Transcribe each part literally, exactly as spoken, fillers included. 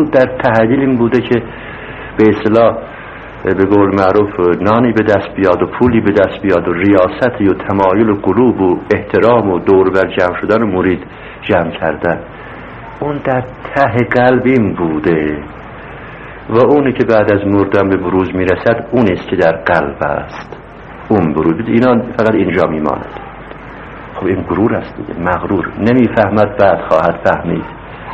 مقصود در تحلیل این بوده که به اصطلاح به قول معروف نانی به دست بیاد و پولی به دست بیاد و ریاستی و تمایل و قلوب و احترام و دور بر جمع شدن و مرید جمع کردن. اون در ته قلب این بوده و اونی که بعد از مردن به بروز میرسد اون است که در قلب است. اون بروز اینا فقط اینجا میماند. خب این غرور است دیگه، مغرور، نمیفهمد بعد خواهد فهمید.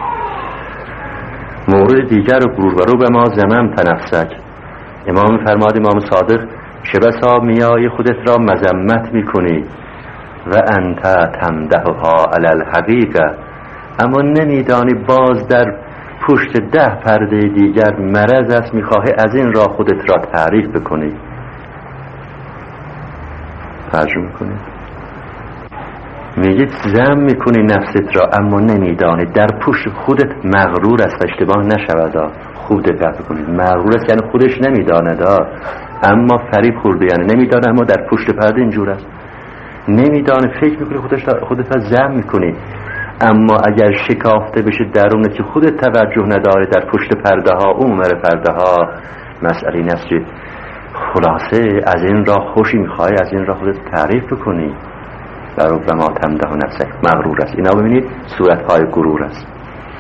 مورد دیگر غرور و رو به ما زمن تنفسک. امام فرماد امام صادق چه بسا میای خودت را مذمت میکنی و انت تمدحها علی الحقیقه، اما نمیدانی باز در پشت ده پرده دیگر مرض است، میخواهی از این را خودت را تعریف بکنی. ترجمه کنی میگید ذم میکنی نفست را اما نمیدانی در پشت خودت مغرور است. اشتباه نشود، خوب دقت کنید. مغرور است یعنی خودش نمیداند اما فریب خورده، یعنی نمیدانه اما در پشت پرده اینجور است. نمیدانه، فکر میکنی خودش خودت را ذم میکنی، اما اگر شکافته بشه درونه که خودت توجه نداره در پشت پرده ها عمر پرده ها، مسئله این است که خلاصه از این راه خوشی میخوای، از این راه خودت تعریف بکنی. و ربما تمدح نفسک، مغرور است. اینا ببینید صورت‌های غرور است.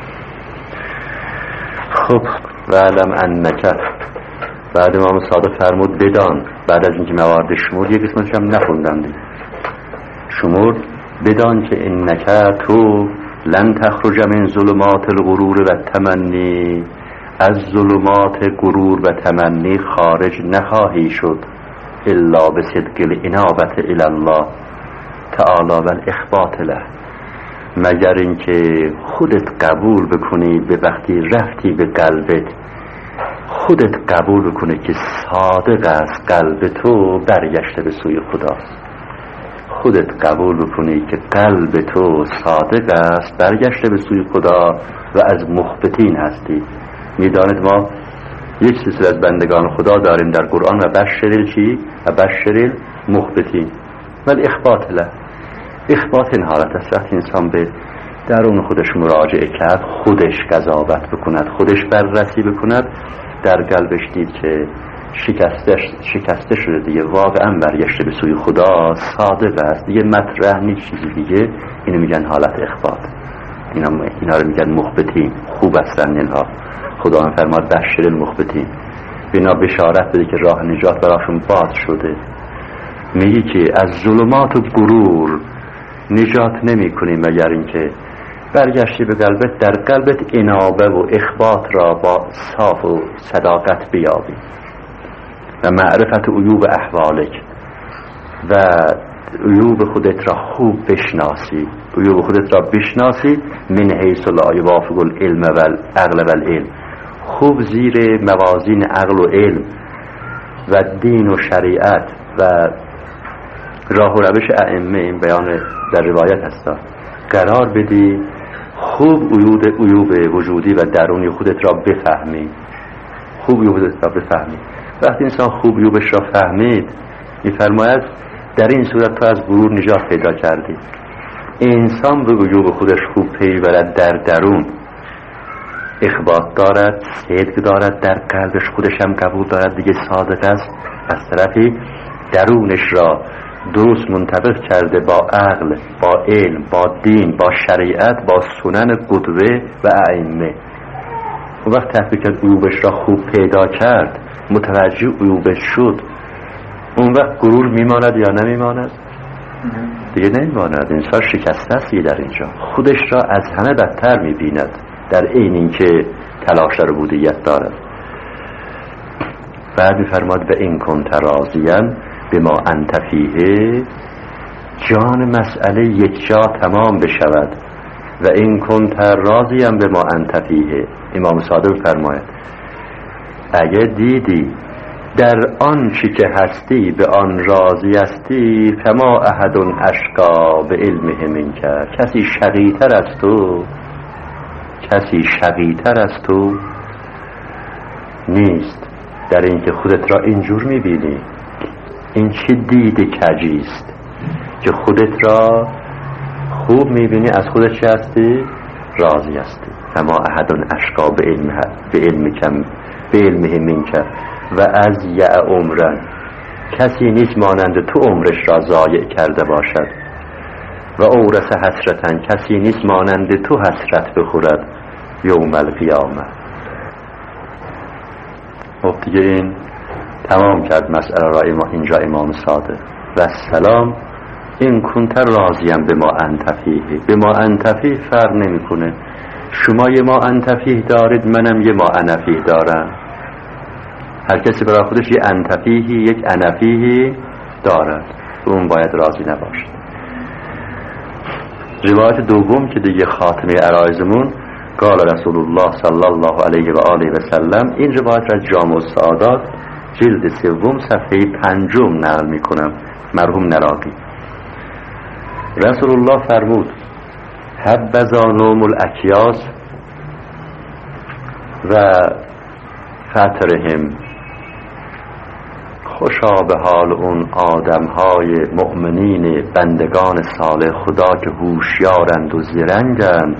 خب و علم انک، بعد امام صادق فرمود بدان، بعد از اینکه موارد شمرد یک قسمتش هم نخوندم دیگه شمرد، بدان که انک تو لن تخرج من ظلمات الغرور و تمنی، از ظلمات غرور و تمنی خارج نخواهی شد الا به صدق الانابت الی الله تعالی و الاخبات له، مگر اینکه خودت قبول بکنی به وقتی رفتی به قلبت، خودت قبول بکنی که صادق است قلب تو برگشته به سوی خداست. خودت قبول بکنی که قلب تو صادق است برگشته به سوی خدا و از مخبتین هستی. میدانید ما یک سلسله از بندگان خدا داریم در قرآن، و بشریل چی؟ و بشریل مخبتین و الاخبات له. اخبات این حالت است وقتی انسان به درون خودش مراجعه کرد، خودش قضاوت بکند، خودش بررسی بکند، در قلبش دید که شکسته شکسته شده دیگه، واقعا برگشته به سوی خدا، صادق است دیگه، مطرح نیست چیزی دیگه. اینو میگن حالت اخبات. اینا اینا رو میگن مخبتین. خوب هستن اینها. خدا هم فرماد بشر المخبتین، اینا بشارت بده که راه نجات براشون باز شده. میگی که از ظلمات و غرور نجات نمی کنی مگر اینکه برگشتی به قلبت، در قلبت انابه و اخبات را با صاف و صداقت بیابی و معرفت عیوب احوالک و عیوب خودت را خوب بشناسی. عیوب خودت را بشناسی من حیث لا یوافق العلم و العقل و العلم، خوب زیر موازین عقل و علم و دین و شریعت و راه و روش ائمه، این بیان در روایت هست، قرار بدی، خوب عیوب عیوب وجودی و درونی خودت را بفهمی. خوب عیوب خودت را بفهمی. وقتی انسان خوب عیوبش را فهمید، می‌فرماید در این صورت تو از غرور نجات پیدا کردی. انسان به عیوب خودش خوب پی برد، در درون اخبات دارد، صدق دارد، در قلبش خودش هم قبول دارد دیگه، صادق است. از طرفی درونش را درست منطبق کرده با عقل، با علم، با دین، با شریعت، با سنن قدوه و ائمه. و وقت تحقیق عیوبش را خوب پیدا کرد، متوجه عیوبش شد، اون وقت غرور میماند یا نمیماند؟ دیگه نمیماند. انسان شکسته است در اینجا، خودش را از همه بدتر میبیند در عین اینکه تلاش در عبودیت دارد. بعد میفرماد و این کنت راضیاً بما انت فیه، جان مسئله یک جا تمام بشود. و این کنت راضیاً بما انت فیه، امام صادق فرماید اگه دیدی در آن چی که هستی به آن راضی هستی، فما احد اشقا به علمه منک، کسی شقی‌تر از تو، کسی شقی‌تر از تو نیست در اینکه خودت را اینجور میبینی. این چه دید کجیست که خودت را خوب میبینی، از خودت چه هستی؟ راضی هستی. اما احد اشقا به علمه به علمکم به علمه منک و از یع عمرن، کسی نیست مانند تو عمرش را ضایع کرده باشد. و اورث حسرتن، کسی نیست مانند تو حسرت بخورد یوم القیامه. خب دیگه این تمام کرد مسئله را اینجا امام صادق. و سلام این کنت راضیم به ما انتفیه. به ما انتفیه فرق نمی کنه، شما یه ما انتفیه دارید، منم یه ما انفیه دارم. هر کسی برای خودش یه انتفیه یک انفیه دارد، اون باید راضی نباشد. روایت دوم که دیگه خاتمه عرایزمون، قال رسول الله صلی الله علیه و آله و سلم، این روایت را جامع السعادات جلد سوم صفحه پنجم نقل میکنم، مرحوم نراقی. رسول الله فرمود حبذا نوم الاکیاس و فترهم، خوشا به حال اون آدمهای مؤمنین بندگان صالح خدا که هوشیارند و زرنگند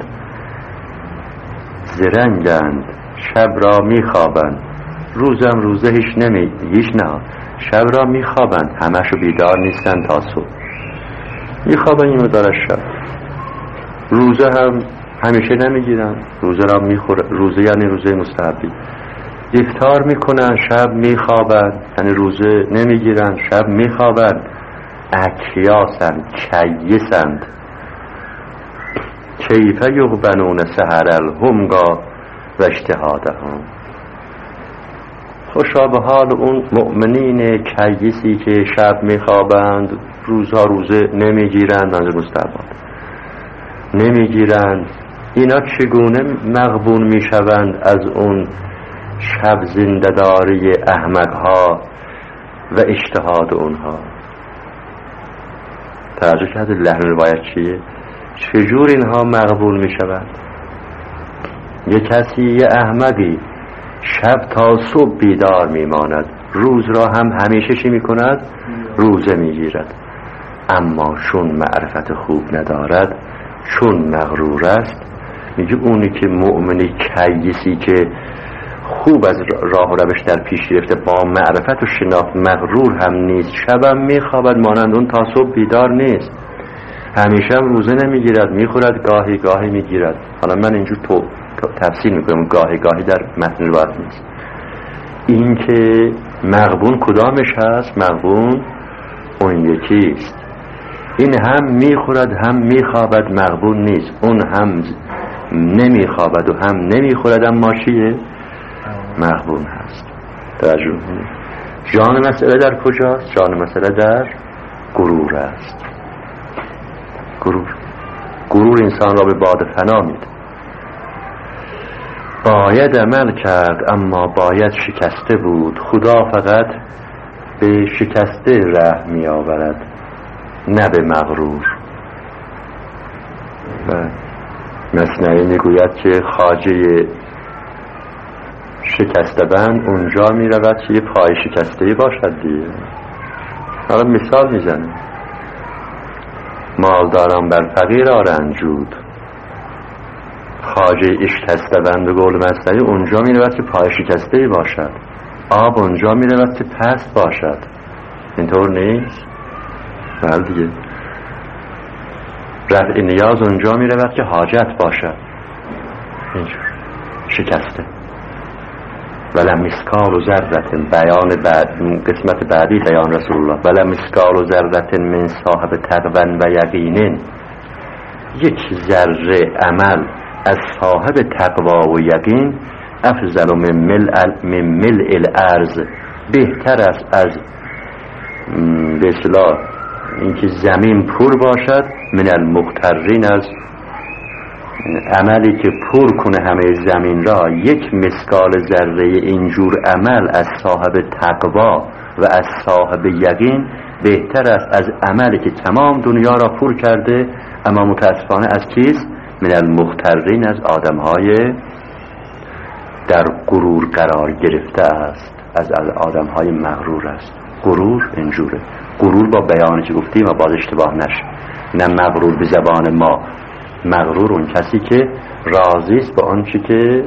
زرنگند شب را میخوابند، روزم روزه هیچ نمی هیچ نه شب را میخوابند، همشو بیدار نیستن تا صبح، میخوابن این مدار شب. روزه هم همیشه نمیگیرن، روزه را میخورن، روزه یعنی روزه مستحبی. افطار میکنن شب میخوابن، یعنی روزه نمیگیرن شب میخوابن. اکیاسند، کیسند. کیفه یغبنون سحر الهمگا و اجتهادهم. خوشا به حال اون مؤمنین کیسی که شب میخوابند، روزها روزه نمیگیرند، منظور مستحبات نمیگیرند، اینا چگونه مغبون میشوند از اون شب زنده‌داری احمقها و اجتهاد اونها؟ توجه کرده لحن روایت چیه؟ چجور اینها مغبون میشوند؟ یه کسی یه احمقی شب تا صبح بیدار میماند، روز را هم همیشه چی میکند؟ روزه میگیرد، اما چون معرفت خوب ندارد، چون مغرور است، میگه اونی که مؤمنی کیسی که خوب از راه و روش در پیش گرفته، با معرفت و شناخت مغرور هم نیست، شبم میخوابد مانند اون تا صبح بیدار نیست، همیشه هم روزه نمیگیرد، میخورد گاهی گاهی میگیرد. حالا من اینجور تو تفسیر میکنم، گاهی گاهی در متن روایت نیست. این که مغبون کدامش هست؟ مغبون اون یکیست، این هم میخورد هم میخوابد، مغبون نیست. اون هم نمیخوابد و هم نمیخورد، اما چیه؟ مغبون هست. توجه. جان مسئله در کجاست؟ جان مسئله در غرور است. غرور غرور انسان را به باد فنا میده. باید عمل کرد اما باید شکسته بود، خدا فقط به شکسته رحم می آورد نه به مغرور. و مثنوی میگوید که خواجه شکسته بند اونجا می رود که یه پای شکسته باشد دیگه. حالا مثال میزنه، مالداران بر فقیر آرنجود، خواجه اشکسته بند قول مثنوی اونجا می رود که پای شکسته باشد، آب اونجا می رود که پست باشد. اینطور نیست؟ بله دیگه. رفع نیاز اونجا می رود که حاجت باشد، اینجور شکسته. ولم مسکال و ذرت، بیان بعد قسمت بعدی بیان رسول الله، ولم مسکال و ذرت من صاحب تقوی و یقین، یک ذره عمل از صاحب تقوا و یقین افضل من ملء من ملء الارض، بهتر است از به اصطلاح اینکه زمین پر باشد، من المغترین، از عملی که پر کنه همه زمین را. یک مسکال ذره اینجور عمل از صاحب تقوا و از صاحب یقین بهتر است از عملی که تمام دنیا را پر کرده، اما متاسفانه از کیست؟ من المغترین، از آدمهای در غرور قرار گرفته است، از آدمهای مغرور است. غرور اینجوره. غرور با بیانی که گفتیم و باز اشتباه نشه، نه مغرور به زبان ما مغرور اون کسی که راضی است با آنچه که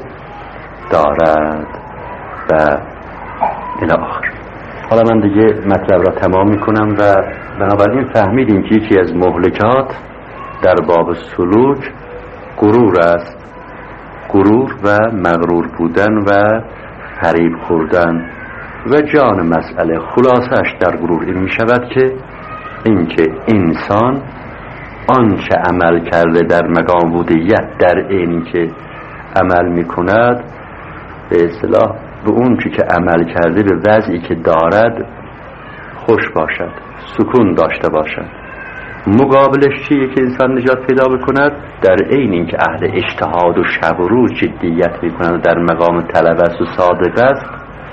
دارد و الی آخر. حالا من دیگه مطلب را تمام میکنم و بنابراین فهمیدیم که یکی از مهلکات در باب سلوک غرور است، غرور و مغرور بودن و فریب خوردن و جان مسئله خلاصش در غرور این می شود که اینکه انسان آنچه عمل کرده در مقام بودیت در این که عمل می کند به اصطلاح به اون چی که عمل کرده به وضعی که دارد خوش باشد، سکون داشته باشد. مقابلش چیه که انسان نجات پیدا بکند؟ در عین این که اهل اجتهاد و شب و روز جدیت میکنند و در مقام طلب است و صادق است،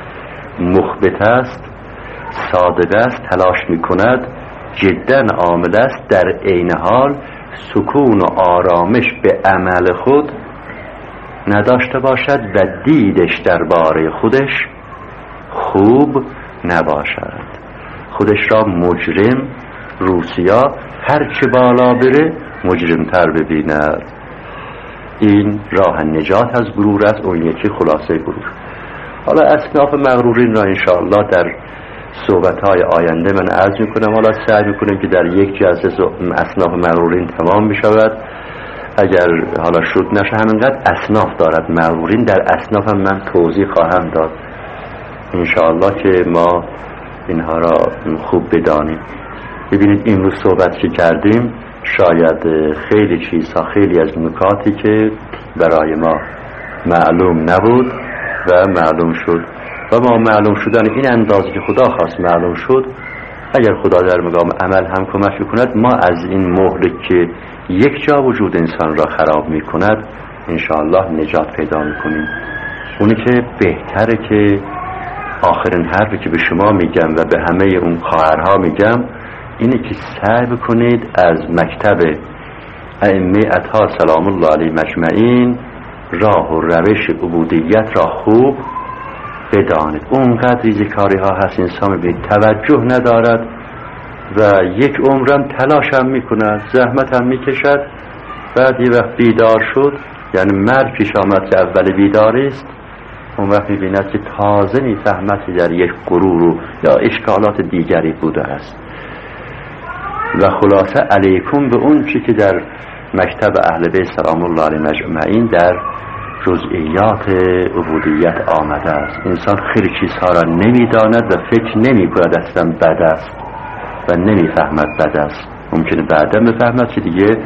مخبت است، صادق است، تلاش میکند، جدا عامل است، در عین حال سکون و آرامش به عمل خود نداشته باشد و دیدش درباره خودش خوب نباشد، خودش را مجرم روسیا هرچه بالا بره مجرمتر ببیند. این راه نجات از غرور است، اون یکی خلاصه غرور. حالا اصناف مغرورین را انشاءالله در صحبت‌های آینده من عرض میکنم. حالا سعی میکنم که در یک جلسه اصناف مغرورین تمام بشود. اگر حالا شد نشه همینقدر اصناف دارد مغرورین، در اصناف هم من توضیح خواهم داد انشاءالله که ما اینها را خوب بدانیم. ببینید امروز صحبت که کردیم شاید خیلی چیزها، خیلی از نکاتی که برای ما معلوم نبود و معلوم شد و ما معلوم شدن این اندازه که خدا خواست معلوم شد. اگر خدا در مقام عمل هم کمک بکند ما از این مهلک که یک جا وجود انسان را خراب می کند انشاءالله نجات پیدا می کنیم. اونی که بهتره که آخرین حرفی که به شما میگم و به همه اون خواهرها میگم اینه که سعی بکنید از مکتب ائمه اطهار سلام الله علیهم مجمعین راه و روش عبودیت را خوب بدانید. اونقدر ریزکاری ها هست انسان به توجه ندارد و یک عمرم تلاش هم میکند، زحمت هم میکشد، بعد یه وقت بیدار شد، یعنی مرگ پیش آمد که اول بیداری است، اون وقت میبیند که تازه میفهمد که در یک غرور یا اشکالات دیگری بوده است. و خلاصه علیکم به اون چی که در مکتب اهل بیت سلام الله علیهم مجمعین در جزئیات عبودیت آمده است. انسان خیلی چیزها را نمیداند و فکر نمی کند اصلا بد است و نمیفهمد بد است. ممکنه بعدا بفهمد که دیگه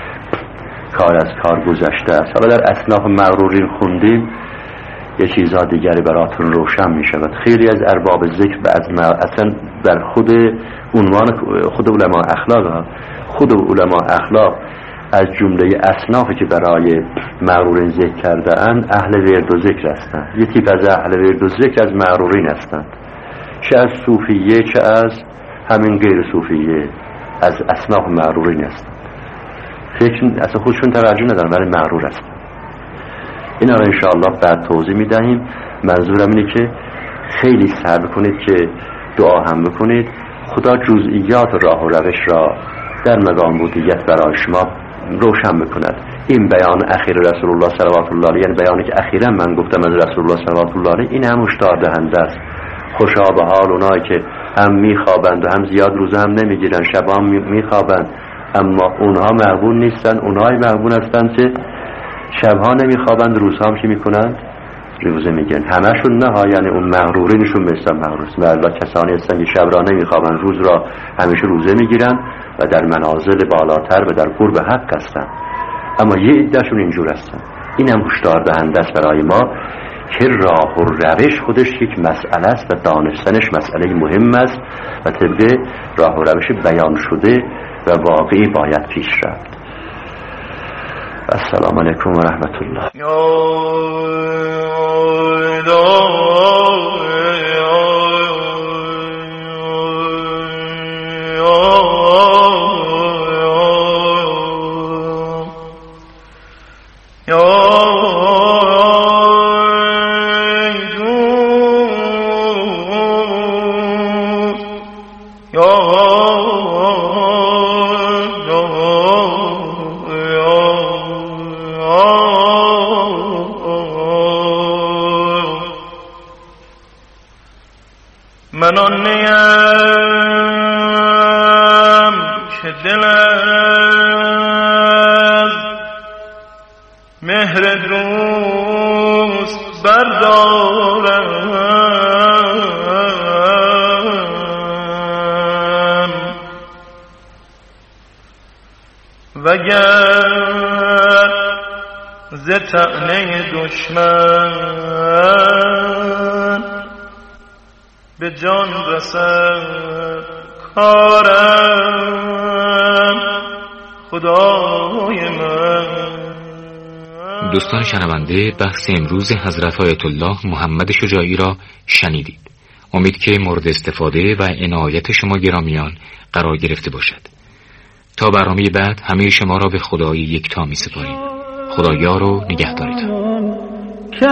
کار از کار گذشته است. حالا در اصناف مغرورین خوندیم یه چیزها دیگری براتون روشن می شود. خیلی از ارباب ذکر و از اصلا در خود عنوان خود علماء اخلاق خود علماء اخلاق از جمله اصنافی که برای مغرورین ذکر کرده اند اهل ورد و ذکر هستند. یه تیپ از اهل ورد و ذکر از مغرورین هستند، چه از صوفیه چه از همین غیر صوفیه، از اصناف مغرورین هستند. فکر اصلا خودشون توجه ندارن ولی مغرور هستند. اینا رو انشاءالله بعد توضیح میدهیم. منظورم اینه که خیلی سعی بکنید که دعا هم بکنید خدا جزئیات راه و روش را در مقام بودیت برای شما روشن بکند. این بیان اخیر رسول الله صلوات الله علیه، یعنی بیانی که اخیرا من گفتم از رسول الله صلوات الله علیه، این هم هشدار دهنده است. خوشا به حال اونایی که هم میخوابند و هم زیاد روزه هم نمیگیرن، شب هم میخوابند، اما اونها مغبون نیستن. اونهای مغبون هستند که شبها نمیخوابند، روزها هم چی میکنند؟ روزه میگن. همشون نه ها، یعنی اون مغرورینشون مثل مغرور است. والله کسانی هستن که شب را نمیخوابند، روز را همیشه روزه میگیرن و در منازل بالاتر و در قرب حق هستن، اما یه عدهشون اینجور هستن. اینم هشدار دهنده است برای ما که راه و روش خودش یک مسئله است و دانستنش مسئله مهم است و طبق راه و روش بیان شده و واقعی باید پیش رفت. السلام علیکم و رحمت الله. Oh من آن نیم که دل از مهر دوست بردارم، وگر ز طعنه دشمن به جان رسد کارم خدای من. دوستان شنونده، بحث امروز حضرت آیت الله محمد شجاعی را شنیدید. امید که مورد استفاده و عنایت شما گرامیان قرار گرفته باشد. تا برنامه بعد همه شما را به خدای یکتا می سپاریم. خدایا رو نگهدارتان. که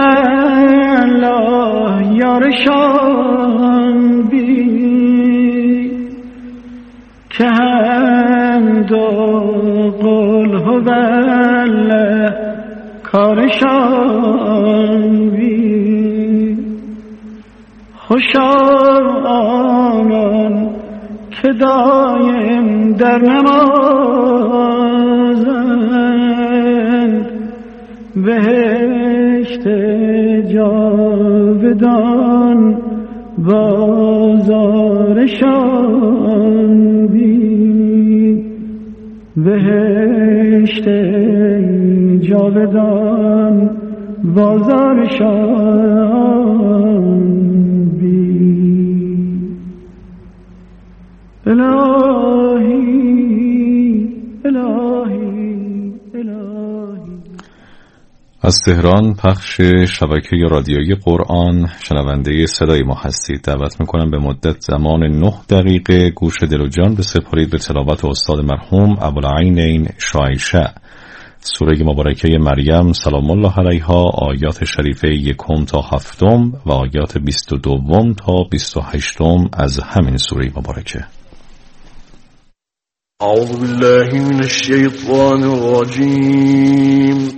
الله یارشان بی که حمد و قل هو الله کارشان بی خوشا آنان که دایم در نمازند بهشت جاودان بازارشان بی بهشت جاودان بازارشان بی. الهی الهی الهی. از تهران پخش شبکه رادیویی قرآن شنونده صدای ما هستید. دعوت میکنم به مدت زمان نه دقیقه گوش دل و جان بسپارید به تلاوت استاد مرحوم ابوالعینین شایشه، سوره مبارکه مریم سلام الله علیها، آیات شریفه یکم تا هفتم و آیات بیست و دوم تا بیست و هشتم از همین سوره مبارکه. اعوذ بالله من الشیطان الرجیم.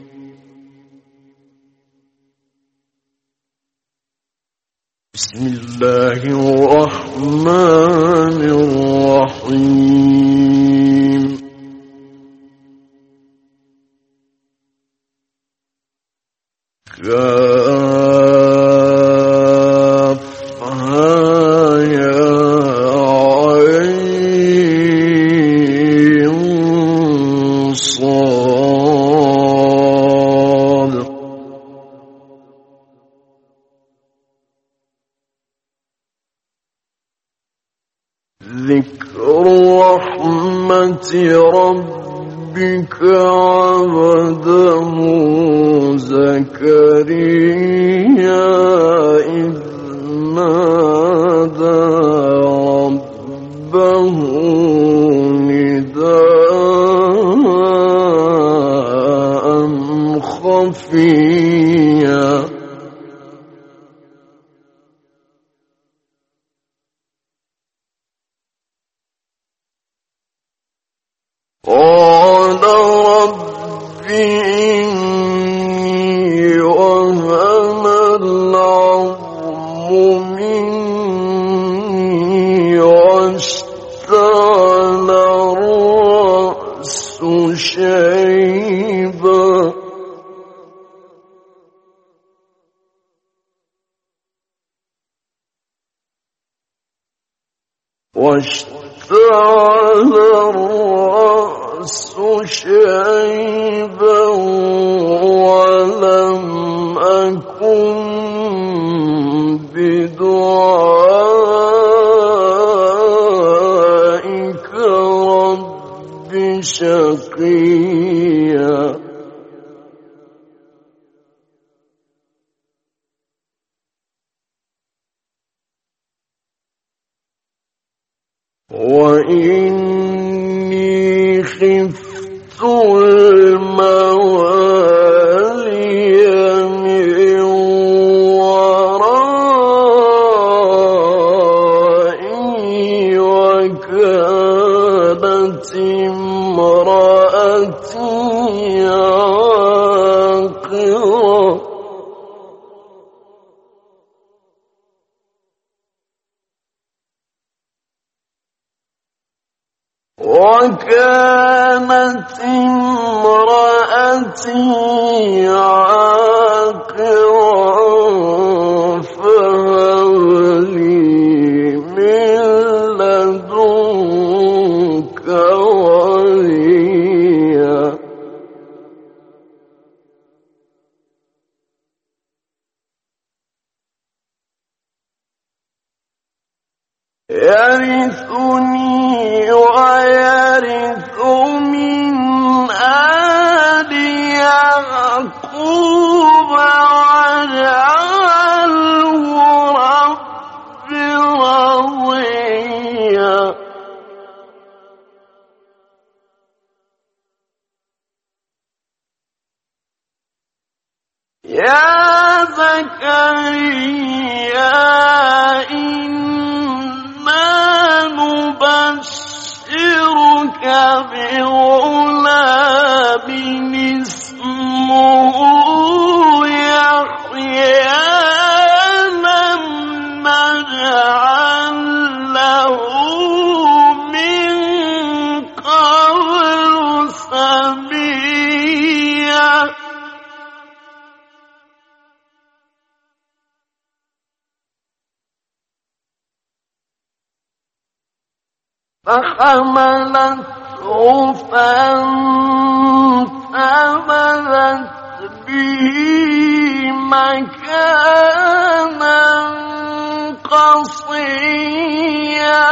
بسم الله الرحمن الرحیم. کافها یا عین صاد. ذکر رحمت ربک عبده زكريا إذ نادى ربه نداء خفيا. قال رب إني وهن العظم مني واشتعل الرأس شيبا واشتعل الرأس شيبا ولم أكن بدعائك رب شقيا. وإني خفت الموالي من ورائي وكانت امرأتي عاقرا. وكانت امرأتي عاقرا فهب لي من لدنك وليا يرثني ويرث من آل يعقوب واجعله رب رضيا يا زكريا نبشرك بغلام اسمه يحيى لم نجعل له من قبل سميا فحملته فانتبذت به مكانا قصيا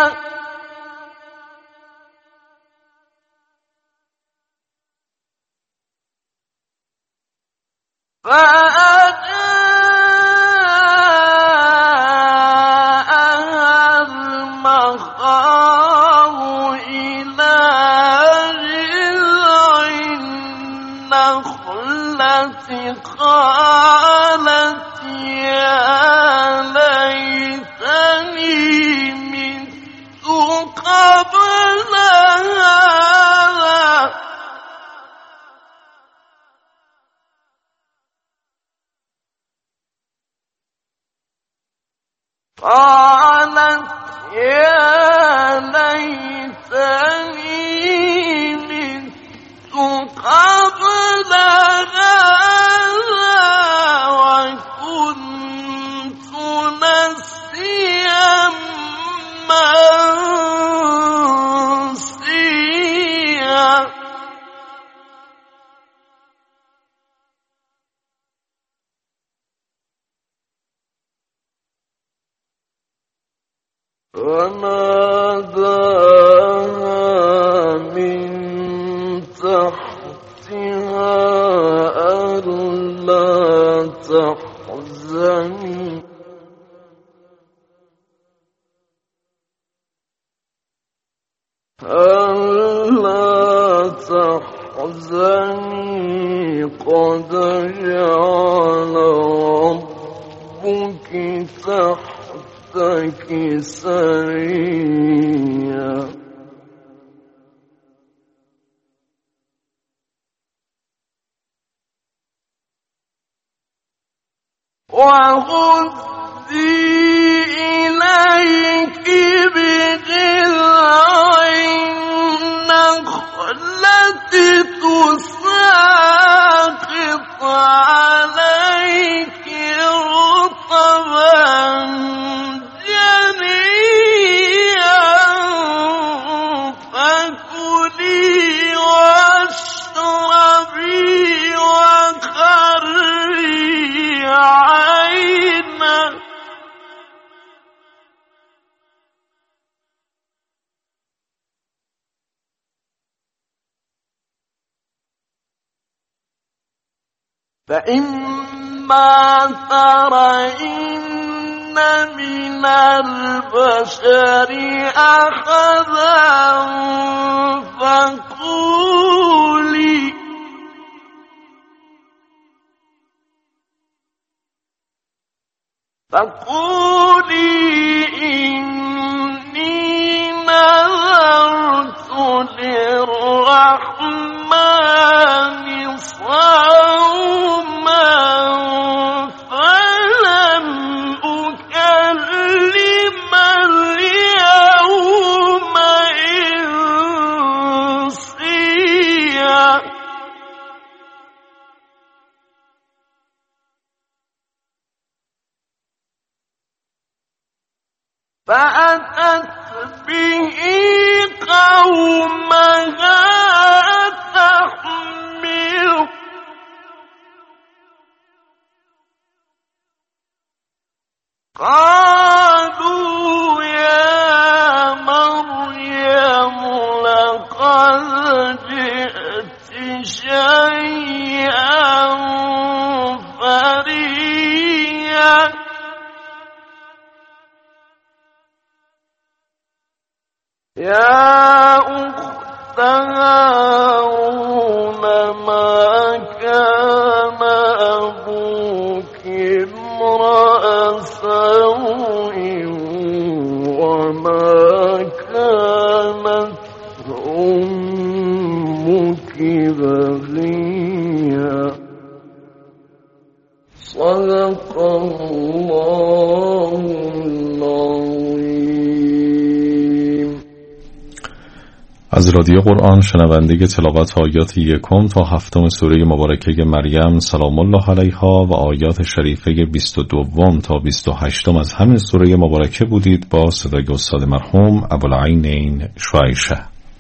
فأجاءها المخاض إلى جذع النخلة قالت يا ليتني مت قبل هذا قالت يا ليتني مت قبل هذا وكنت نسيا منسيا فناداها من تحتها ألا تحزني ألا تحزني قد جعل ربك تحتك سريا وهزي إليك بجذع النخلة تساقط عليك رطبا جنيا فكلي واشربي وقري عينا فإما ترين من البشر أحدا فقولي فقولي إني نذرت للرحمن صوما فلن أكلم اليوم فأتت به قومها تحمله قالوا يا مريم لقد جئت شيئا فريا يا أخت هارون ما كان أبوك امرأ سوء وما كانت أمك بغيا صدق الله العظيم. از رادیو قرآن شنونده تلاوت آیات یکم تا هفتم سوره مبارکه مریم سلام الله علیها و آیات شریفه بیست و دوم تا بیست و هشتم از همین سوره مبارکه بودید با صدای استاد مرحوم ابوالعینین شعیشه.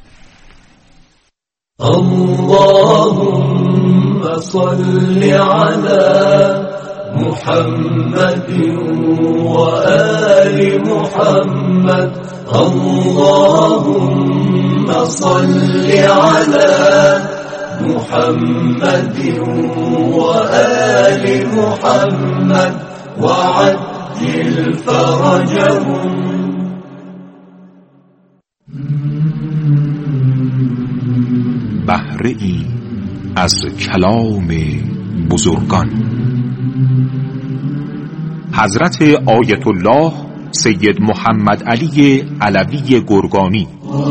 اللهم صل على محمد وآل محمد اللهم صل على محمد وآل محمد وعجل فرجهم. بهره ای از کلام بزرگان. حضرت آیت الله سید محمد علی علوی گرگانی.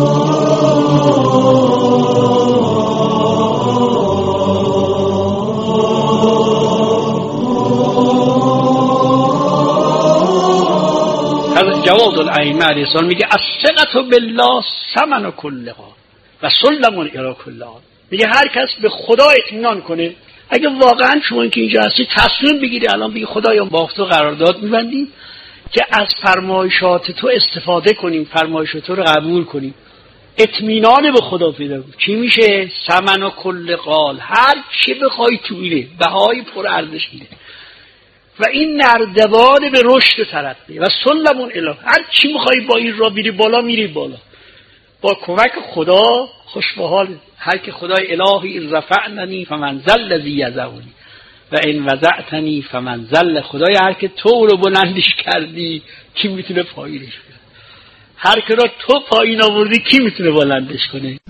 حضرت جواد الائمه علیه السلام میگه الثقة بالله ثمن کل قال و سلم الی کل حال. میگه هر کس به خدا اطمینان کنه، اگه واقعا شما که اینجا هستی تصمیم بگیری الان بگی خدایا با تو قرارداد می‌بندیم که از فرمایشات تو استفاده کنیم، فرمایشات تو رو قبول کنیم، اطمینان به خدا پیدا کنیم، چی میشه؟ ثمن و کل قال، هر چی بخوای تو میره، بهای پر ارزش میده و این نردبان به رشد طرف میره و سلمون الی، هر چی میخوای با این را میری بالا میری بالا با کمک خدا. خوش به حال هر که خدای الهی این رفعننی فمن ذل الذی یضعنی و این وضعتنی فمن ذل، خدای هر که تو رو بلندش کردی کی میتونه پایینش کنه؟ هر که را تو پایین آوردی کی میتونه بلندش کنه؟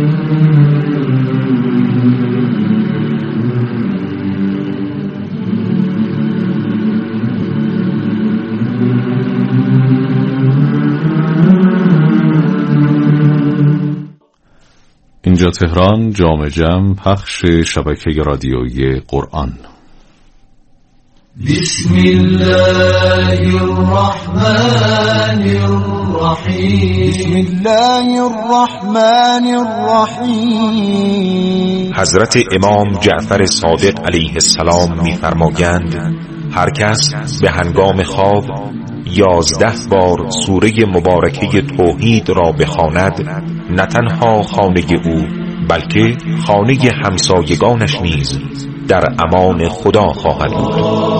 اینجا تهران، جام جم، پخش شبکه رادیویی قرآن. بسم الله الرحمن الرحیم. بسم الله الرحمن الرحیم. حضرت امام جعفر صادق علیه السلام می‌فرمایند هر کس به هنگام خواب یازده بار سوره مبارکه توحید را بخواند، نه تنها خانه او بلکه خانه همسایگانش نیز در امان خدا خواهد بود.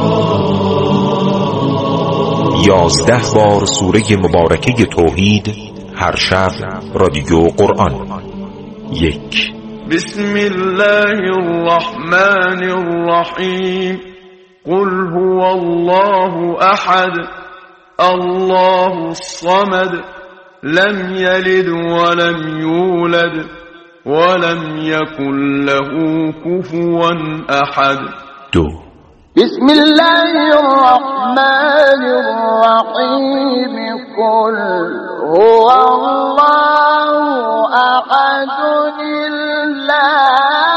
یازده بار سوره مبارکه توحید هر شب. رادیو قرآن. یک. بسم الله الرحمن الرحیم. قل هو الله احد الله الصمد لم يلد ولم يولد ولم يكن له كفوا احد. دو. بسم الله الرحمن الرحیم. قل هو الله احد الله